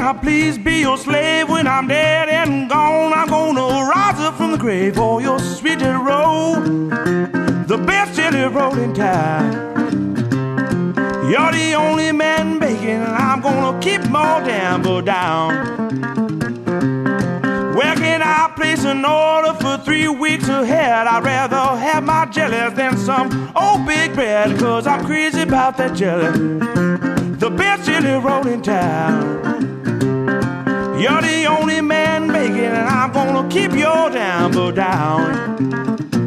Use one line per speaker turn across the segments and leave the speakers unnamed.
Now please be your slave when I'm dead and gone. I'm gonna rise up from the grave for your sweet jelly roll, the best jelly roll in town. You're the only man baking, and I'm gonna keep more Danville down. Where can I place an order for 3 weeks ahead? I'd rather have my jellies than some old big bread, 'cause I'm crazy about that jelly, the best jelly roll in town. You're the only man baking, and I'm gonna keep your Danville down.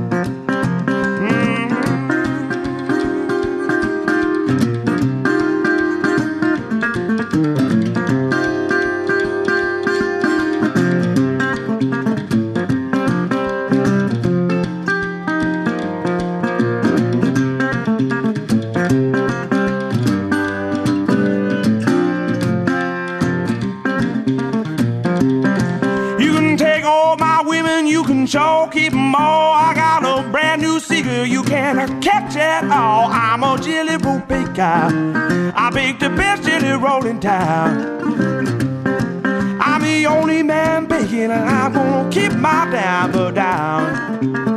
Sure, keep 'em all. I got a brand new secret you can't catch at all. I'm a jelly roll baker. I bake the best jelly roll in town. I'm the only man baking, and I'm gonna keep my Danville down.